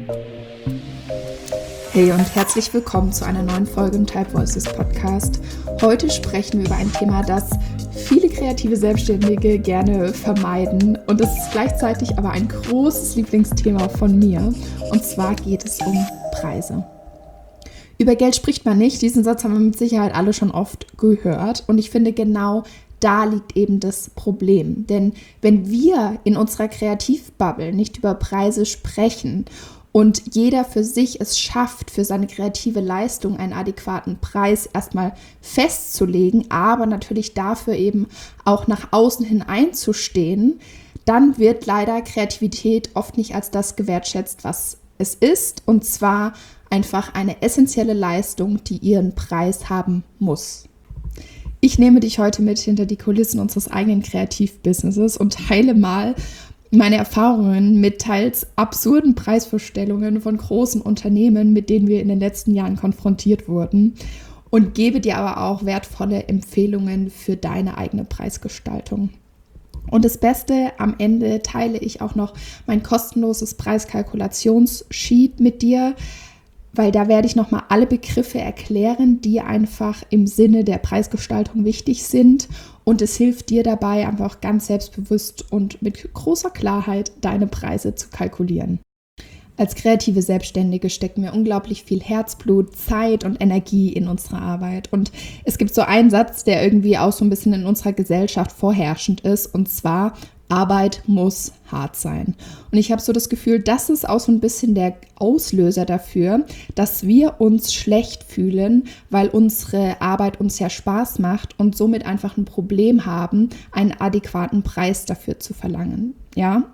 Hey und herzlich willkommen zu einer neuen Folge im Type Voices Podcast. Heute sprechen wir über ein Thema, das viele kreative Selbstständige gerne vermeiden, und es ist gleichzeitig aber ein großes Lieblingsthema von mir, und zwar geht es um Preise. Über Geld spricht man nicht, diesen Satz haben wir mit Sicherheit alle schon oft gehört, und ich finde, genau da liegt eben das Problem. Denn wenn wir in unserer Kreativbubble nicht über Preise sprechen und jeder für sich es schafft, für seine kreative Leistung einen adäquaten Preis erstmal festzulegen, aber natürlich dafür eben auch nach außen hin einzustehen, dann wird leider Kreativität oft nicht als das gewertschätzt, was es ist, und zwar einfach eine essentielle Leistung, die ihren Preis haben muss. Ich nehme dich heute mit hinter die Kulissen unseres eigenen Kreativbusinesses und teile mal meine Erfahrungen mit teils absurden Preisvorstellungen von großen Unternehmen, mit denen wir in den letzten Jahren konfrontiert wurden, und gebe dir aber auch wertvolle Empfehlungen für deine eigene Preisgestaltung. Und das Beste, am Ende teile ich auch noch mein kostenloses Preiskalkulationssheet mit dir, weil da werde ich nochmal alle Begriffe erklären, die einfach im Sinne der Preisgestaltung wichtig sind. Und es hilft dir dabei, einfach ganz selbstbewusst und mit großer Klarheit deine Preise zu kalkulieren. Als kreative Selbstständige stecken wir unglaublich viel Herzblut, Zeit und Energie in unsere Arbeit. Und es gibt so einen Satz, der irgendwie auch so ein bisschen in unserer Gesellschaft vorherrschend ist, und zwar: Arbeit muss hart sein. Und ich habe so das Gefühl, das ist auch so ein bisschen der Auslöser dafür, dass wir uns schlecht fühlen, weil unsere Arbeit uns ja Spaß macht und somit einfach ein Problem haben, einen adäquaten Preis dafür zu verlangen. Ja?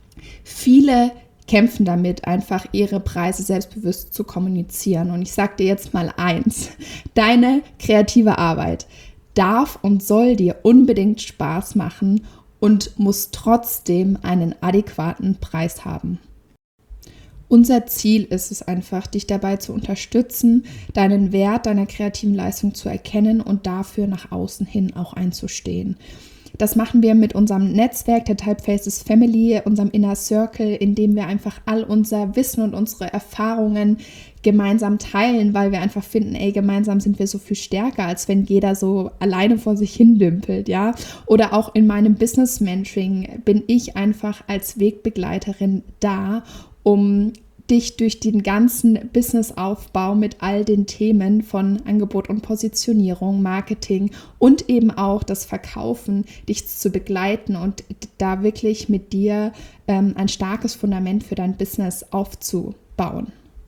Viele kämpfen damit, einfach ihre Preise selbstbewusst zu kommunizieren. Und ich sage dir jetzt mal eins: Deine kreative Arbeit darf und soll dir unbedingt Spaß machen und muss trotzdem einen adäquaten Preis haben. Unser Ziel ist es einfach, dich dabei zu unterstützen, deinen Wert deiner kreativen Leistung zu erkennen und dafür nach außen hin auch einzustehen. Das machen wir mit unserem Netzwerk der Type Faces Family, unserem Inner Circle, in dem wir einfach all unser Wissen und unsere Erfahrungen gemeinsam teilen, weil wir einfach finden, gemeinsam sind wir so viel stärker, als wenn jeder so alleine vor sich hin dümpelt, ja. Oder auch in meinem Business Mentoring bin ich einfach als Wegbegleiterin da, um dich durch den ganzen Businessaufbau mit all den Themen von Angebot und Positionierung, Marketing und eben auch das Verkaufen, dich zu begleiten und da wirklich mit dir ein starkes Fundament für dein Business aufzubauen.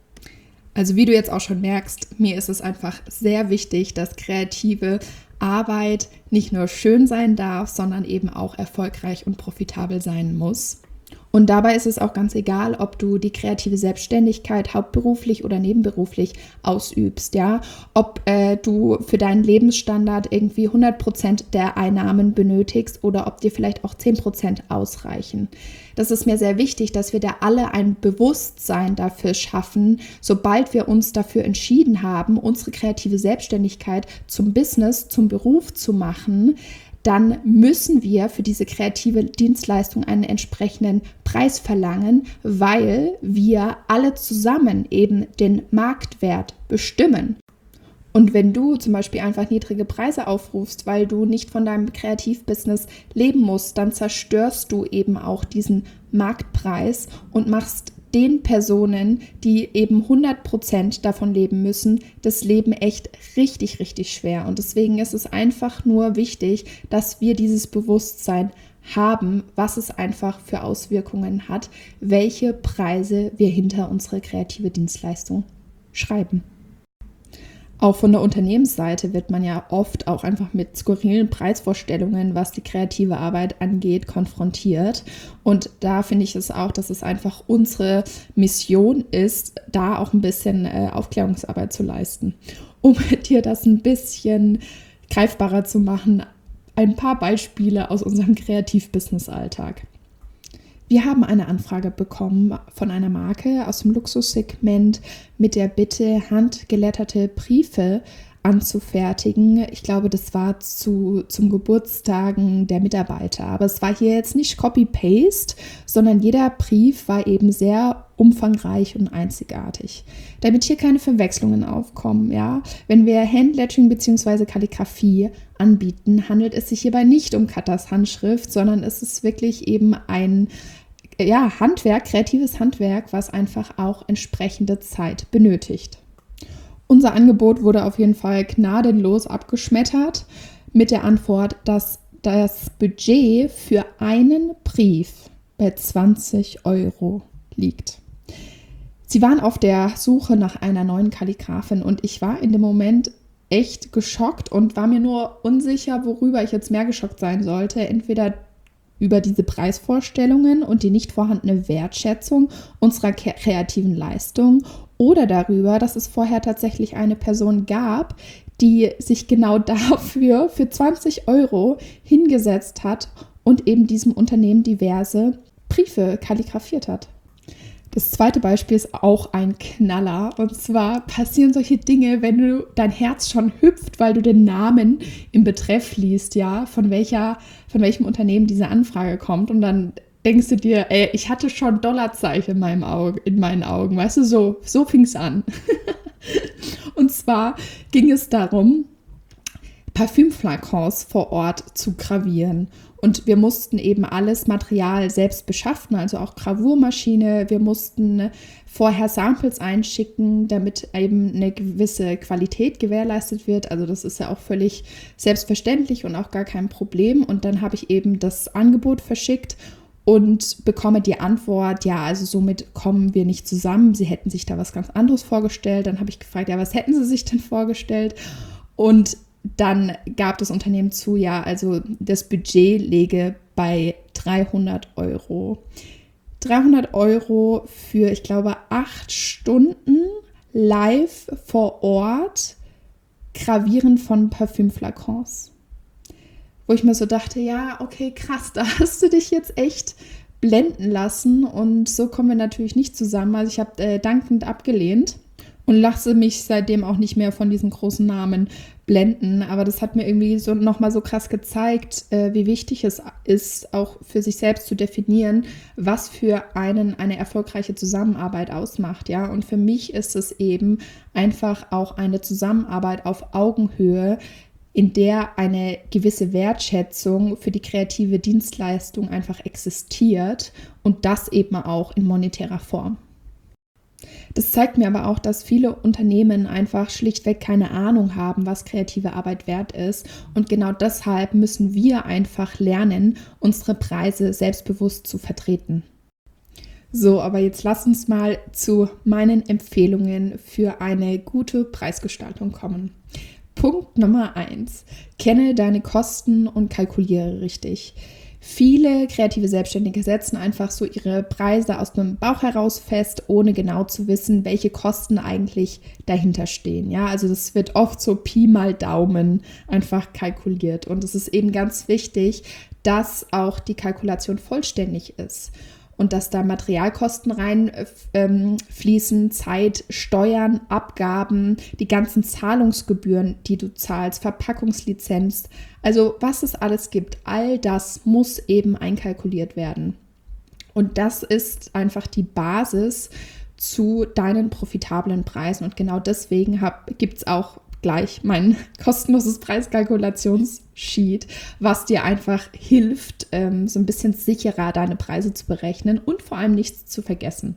Also wie du jetzt auch schon merkst, mir ist es einfach sehr wichtig, dass kreative Arbeit nicht nur schön sein darf, sondern eben auch erfolgreich und profitabel sein muss. Und dabei ist es auch ganz egal, ob du die kreative Selbstständigkeit hauptberuflich oder nebenberuflich ausübst, ja, ob du für deinen Lebensstandard irgendwie 100% der Einnahmen benötigst oder ob dir vielleicht auch 10% ausreichen. Das ist mir sehr wichtig, dass wir da alle ein Bewusstsein dafür schaffen, sobald wir uns dafür entschieden haben, unsere kreative Selbstständigkeit zum Business, zum Beruf zu machen, dann müssen wir für diese kreative Dienstleistung einen entsprechenden Preis verlangen, weil wir alle zusammen eben den Marktwert bestimmen. Und wenn du zum Beispiel einfach niedrige Preise aufrufst, weil du nicht von deinem Kreativbusiness leben musst, dann zerstörst du eben auch diesen Marktpreis und machst den Personen, die eben 100% davon leben müssen, das Leben echt richtig, richtig schwer. Und deswegen ist es einfach nur wichtig, dass wir dieses Bewusstsein haben, was es einfach für Auswirkungen hat, welche Preise wir hinter unsere kreative Dienstleistung schreiben. Auch von der Unternehmensseite wird man ja oft auch einfach mit skurrilen Preisvorstellungen, was die kreative Arbeit angeht, konfrontiert. Und da finde ich es auch, dass es einfach unsere Mission ist, da auch ein bisschen Aufklärungsarbeit zu leisten. Um dir das ein bisschen greifbarer zu machen, ein paar Beispiele aus unserem Kreativ-Business-Alltag. Wir haben eine Anfrage bekommen von einer Marke aus dem Luxussegment mit der Bitte, handgeletterte Briefe anzufertigen. Ich glaube, das war zum Geburtstagen der Mitarbeiter. Aber es war hier jetzt nicht Copy-Paste, sondern jeder Brief war eben sehr umfangreich und einzigartig. Damit hier keine Verwechslungen aufkommen, ja. Wenn wir Handlettering bzw. Kalligrafie anbieten, handelt es sich hierbei nicht um Katas Handschrift, sondern es ist wirklich eben ein Handwerk, kreatives Handwerk, was einfach auch entsprechende Zeit benötigt. Unser Angebot wurde auf jeden Fall gnadenlos abgeschmettert mit der Antwort, dass das Budget für einen Brief bei 20 € liegt. Sie waren auf der Suche nach einer neuen Kalligrafin und ich war in dem Moment echt geschockt und war mir nur unsicher, worüber ich jetzt mehr geschockt sein sollte. Entweder über diese Preisvorstellungen und die nicht vorhandene Wertschätzung unserer kreativen Leistung oder darüber, dass es vorher tatsächlich eine Person gab, die sich genau dafür für 20 € hingesetzt hat und eben diesem Unternehmen diverse Briefe kalligrafiert hat. Das zweite Beispiel ist auch ein Knaller. Und zwar passieren solche Dinge, wenn dein Herz schon hüpft, weil du den Namen im Betreff liest, ja, von welchem Unternehmen diese Anfrage kommt. Und dann denkst du dir, ich hatte schon Dollarzeichen in meinen Augen. Weißt du, so fing es an. Und zwar ging es darum, Parfümflakons vor Ort zu gravieren. Und wir mussten eben alles Material selbst beschaffen, also auch Gravurmaschine. Wir mussten vorher Samples einschicken, damit eben eine gewisse Qualität gewährleistet wird. Also das ist ja auch völlig selbstverständlich und auch gar kein Problem. Und dann habe ich eben das Angebot verschickt und bekomme die Antwort, ja, also somit kommen wir nicht zusammen. Sie hätten sich da was ganz anderes vorgestellt. Dann habe ich gefragt, ja, was hätten Sie sich denn vorgestellt? Und dann gab das Unternehmen zu, ja, also das Budget läge bei 300 €. 300 € für, ich glaube, 8 Stunden live vor Ort Gravieren von Parfümflakons. Wo ich mir so dachte, ja, okay, krass, da hast du dich jetzt echt blenden lassen und so kommen wir natürlich nicht zusammen. Also ich habe dankend abgelehnt und lasse mich seitdem auch nicht mehr von diesen großen Namen blenden. Aber das hat mir irgendwie so nochmal so krass gezeigt, wie wichtig es ist, auch für sich selbst zu definieren, was für einen eine erfolgreiche Zusammenarbeit ausmacht. Ja? Und für mich ist es eben einfach auch eine Zusammenarbeit auf Augenhöhe, in der eine gewisse Wertschätzung für die kreative Dienstleistung einfach existiert und das eben auch in monetärer Form. Das zeigt mir aber auch, dass viele Unternehmen einfach schlichtweg keine Ahnung haben, was kreative Arbeit wert ist. Und genau deshalb müssen wir einfach lernen, unsere Preise selbstbewusst zu vertreten. So, aber jetzt lass uns mal zu meinen Empfehlungen für eine gute Preisgestaltung kommen. Punkt Nummer 1. Kenne deine Kosten und kalkuliere richtig. Viele kreative Selbstständige setzen einfach so ihre Preise aus dem Bauch heraus fest, ohne genau zu wissen, welche Kosten eigentlich dahinter stehen. Ja, also das wird oft so Pi mal Daumen einfach kalkuliert. Und es ist eben ganz wichtig, dass auch die Kalkulation vollständig ist. Und dass da Materialkosten reinfließen, Zeit, Steuern, Abgaben, die ganzen Zahlungsgebühren, die du zahlst, Verpackungslizenz, also was es alles gibt, all das muss eben einkalkuliert werden. Und das ist einfach die Basis zu deinen profitablen Preisen. Und genau deswegen gibt es auch gleich mein kostenloses Preiskalkulationssheet, was dir einfach hilft, so ein bisschen sicherer deine Preise zu berechnen und vor allem nichts zu vergessen.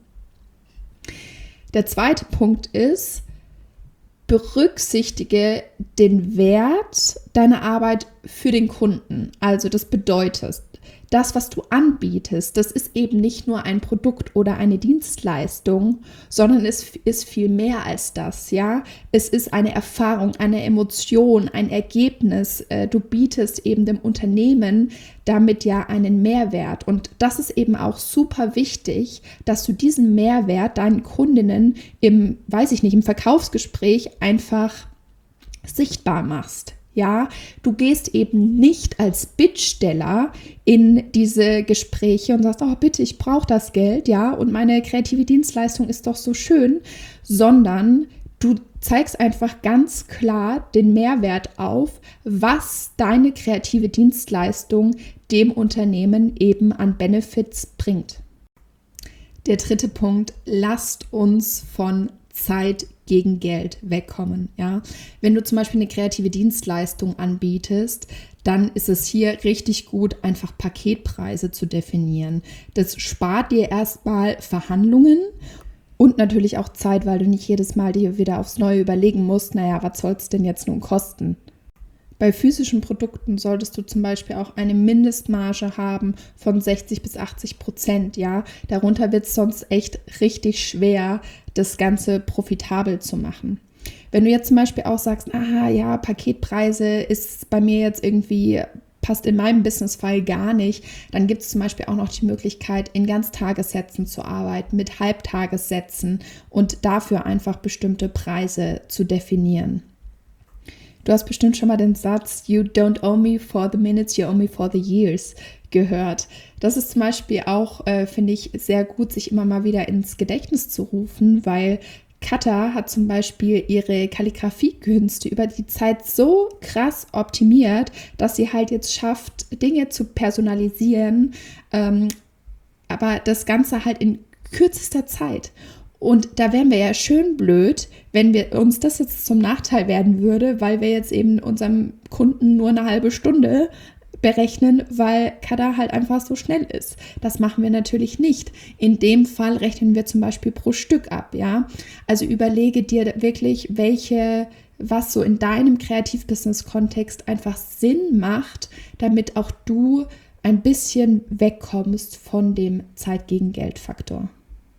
Der zweite Punkt ist, berücksichtige den Wert deiner Arbeit für den Kunden. Also das bedeutet, das, was du anbietest, das ist eben nicht nur ein Produkt oder eine Dienstleistung, sondern es ist viel mehr als das, ja. Es ist eine Erfahrung, eine Emotion, ein Ergebnis. Du bietest eben dem Unternehmen damit ja einen Mehrwert. Und das ist eben auch super wichtig, dass du diesen Mehrwert deinen Kundinnen im Verkaufsgespräch einfach sichtbar machst. Ja, du gehst eben nicht als Bittsteller in diese Gespräche und sagst, oh bitte, ich brauche das Geld, ja, und meine kreative Dienstleistung ist doch so schön, sondern Du zeigst einfach ganz klar den Mehrwert auf, was deine kreative Dienstleistung dem Unternehmen eben an Benefits bringt. Der dritte Punkt, lasst uns von Zeit gegen Geld wegkommen. Ja? Wenn du zum Beispiel eine kreative Dienstleistung anbietest, dann ist es hier richtig gut, einfach Paketpreise zu definieren. Das spart dir erstmal Verhandlungen und natürlich auch Zeit, weil du nicht jedes Mal dir wieder aufs Neue überlegen musst, naja, was soll es denn jetzt nun kosten? Bei physischen Produkten solltest du zum Beispiel auch eine Mindestmarge haben von 60-80%. Ja? Darunter wird es sonst echt richtig schwer, das Ganze profitabel zu machen. Wenn du jetzt zum Beispiel auch sagst, Paketpreise ist bei mir jetzt irgendwie, passt in meinem Businessfall gar nicht, dann gibt es zum Beispiel auch noch die Möglichkeit, in Ganztagessätzen zu arbeiten, mit Halbtagessätzen und dafür einfach bestimmte Preise zu definieren. Du hast bestimmt schon mal den Satz, you don't owe me for the minutes, you owe me for the years gehört. Das ist zum Beispiel auch, finde ich, sehr gut, sich immer mal wieder ins Gedächtnis zu rufen, weil Katha hat zum Beispiel ihre Kalligrafiekünste über die Zeit so krass optimiert, dass sie halt jetzt schafft, Dinge zu personalisieren, aber das Ganze halt in kürzester Zeit. Und da wären wir ja schön blöd, wenn wir uns das jetzt zum Nachteil werden würde, weil wir jetzt eben unserem Kunden nur eine halbe Stunde berechnen, weil Katha halt einfach so schnell ist. Das machen wir natürlich nicht. In dem Fall rechnen wir zum Beispiel pro Stück ab, ja. Also überlege dir wirklich, was so in deinem Kreativ-Business-Kontext einfach Sinn macht, damit auch du ein bisschen wegkommst von dem Zeit-gegen-Geld-Faktor.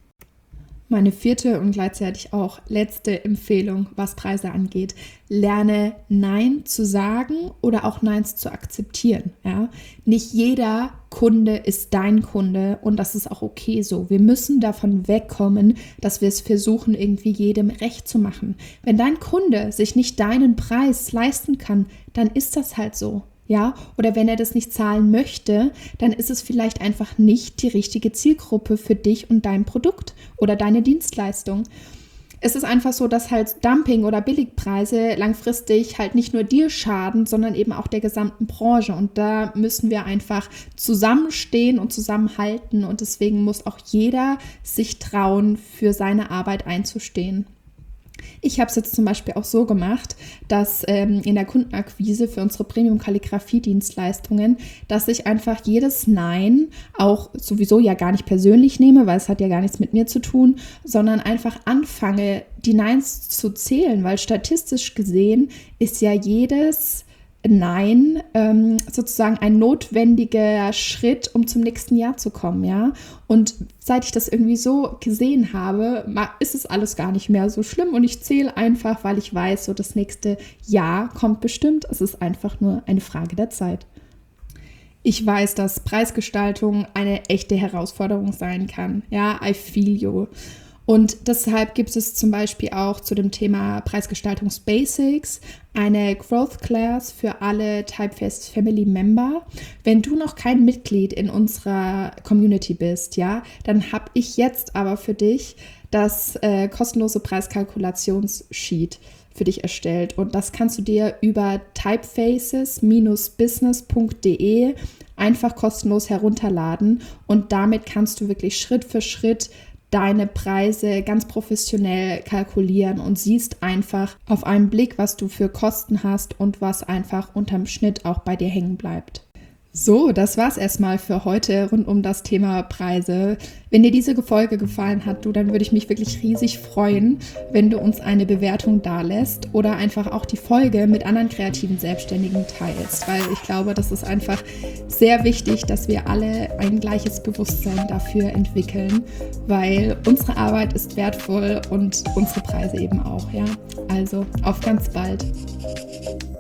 Meine vierte und gleichzeitig auch letzte Empfehlung, was Preise angeht: Lerne Nein zu sagen oder auch Neins zu akzeptieren. Ja? Nicht jeder Kunde ist dein Kunde und das ist auch okay so. Wir müssen davon wegkommen, dass wir es versuchen, irgendwie jedem recht zu machen. Wenn dein Kunde sich nicht deinen Preis leisten kann, dann ist das halt so. Ja, oder wenn er das nicht zahlen möchte, dann ist es vielleicht einfach nicht die richtige Zielgruppe für dich und dein Produkt oder deine Dienstleistung. Es ist einfach so, dass halt Dumping oder Billigpreise langfristig halt nicht nur dir schaden, sondern eben auch der gesamten Branche. Und da müssen wir einfach zusammenstehen und zusammenhalten. Und deswegen muss auch jeder sich trauen, für seine Arbeit einzustehen. Ich habe es jetzt zum Beispiel auch so gemacht, dass in der Kundenakquise für unsere Premium-Kalligrafie-Dienstleistungen, dass ich einfach jedes Nein auch sowieso ja gar nicht persönlich nehme, weil es hat ja gar nichts mit mir zu tun, sondern einfach anfange, die Neins zu zählen, weil statistisch gesehen ist ja jedes Nein sozusagen ein notwendiger Schritt, um zum nächsten Jahr zu kommen, ja. Und seit ich das irgendwie so gesehen habe, ist es alles gar nicht mehr so schlimm und ich zähle einfach, weil ich weiß, so das nächste Jahr kommt bestimmt. Es ist einfach nur eine Frage der Zeit. Ich weiß, dass Preisgestaltung eine echte Herausforderung sein kann. Ja, I feel you. Und deshalb gibt es zum Beispiel auch zu dem Thema Preisgestaltungsbasics eine Growth Class für alle Typeface Family Member. Wenn du noch kein Mitglied in unserer Community bist, ja, dann habe ich jetzt aber für dich das kostenlose Preiskalkulationssheet für dich erstellt. Und das kannst du dir über typefaces-business.de einfach kostenlos herunterladen. Und damit kannst du wirklich Schritt für Schritt deine Preise ganz professionell kalkulieren und siehst einfach auf einen Blick, was du für Kosten hast und was einfach unterm Schnitt auch bei dir hängen bleibt. So, das war's erstmal für heute rund um das Thema Preise. Wenn dir diese Folge gefallen hat, dann würde ich mich wirklich riesig freuen, wenn du uns eine Bewertung dalässt oder einfach auch die Folge mit anderen kreativen Selbstständigen teilst, weil ich glaube, das ist einfach sehr wichtig, dass wir alle ein gleiches Bewusstsein dafür entwickeln, weil unsere Arbeit ist wertvoll und unsere Preise eben auch, ja. Also, auf ganz bald.